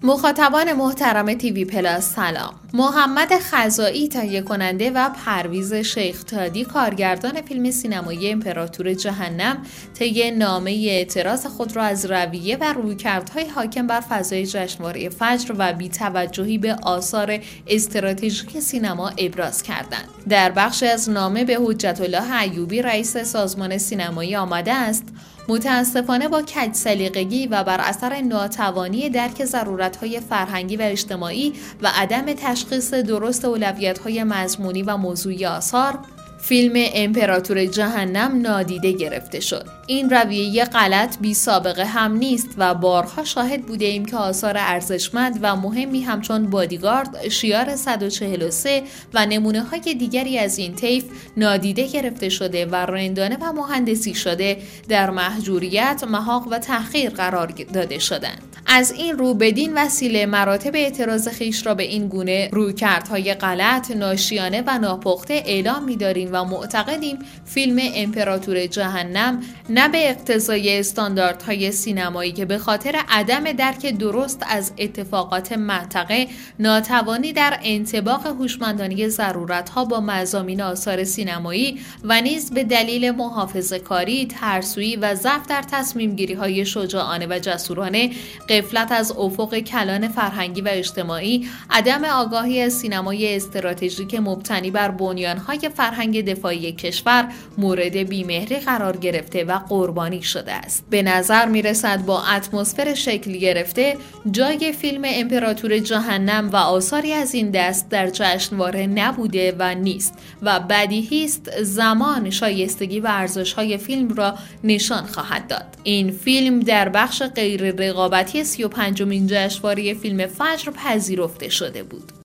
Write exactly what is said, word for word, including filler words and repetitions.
مخاطبان محترم تیوی پلاس سلام. محمد خزائی تهیه کننده و پرویز شیختادی کارگردان فیلم سینمایی امپراتور جهنم طی نامه اعتراض خود را از رویه و رویکردهای حاکم بر فضای جشنواره فجر و بی‌توجهی به آثار استراتژیک سینما ابراز کردند. در بخشی از نامه به حجت الله ایوبی رئیس سازمان سینمایی آمده است: متاسفانه با کج سلیقگی و بر اثر ناتوانی درک ضرورت‌های فرهنگی و اجتماعی و عدم تشخیص درست اولویت‌های مضمونی و موضوعی آثار، فیلم امپراتور جهنم نادیده گرفته شد. این رویه غلط بی سابقه هم نیست و بارها شاهد بوده ایم که آثار ارزشمند و مهمی همچون بادیگارد، شیار صد و چهل و سه و نمونه های دیگری از این طیف نادیده گرفته شده و رندانه و مهندسی شده در محجوریت، محاق و تحقیر قرار داده شدند. از این رو بدین وسیله مراتب اعتراض خویش را به این گونه رویکردهای غلط، ناشیانه و ناپخته اعلام می‌داریم و معتقدیم فیلم امپراتور جهنم نه به اقتضای استانداردهای سینمایی که به خاطر عدم درک درست از اتفاقات منطقه، ناتوانی در انطباق هوشمندانه ضرورت‌ها با مضامین آثار سینمایی و نیز به دلیل محافظه‌کاری، ترسویی و ضعف در تصمیم‌گیری‌های شجاعانه و جسورانه، غفلت از افق کلان فرهنگی و اجتماعی، عدم آگاهی از سینمای استراتژیک مبتنی بر بنیان‌های فرهنگ دفاعی کشور مورد بیمهری قرار گرفته و قربانی شده است. به نظر می‌رسد با اتمسفر شکل گرفته، جای فیلم امپراتور جهنم و آثاری از این دست در جشنواره نبوده و نیست و بدیهی است زمان شایستگی و ارزش‌های فیلم را نشان خواهد داد. این فیلم در بخش غیر رقابتی سی و پنجمین جشنواره فیلم فجر پذیرفته شده بود.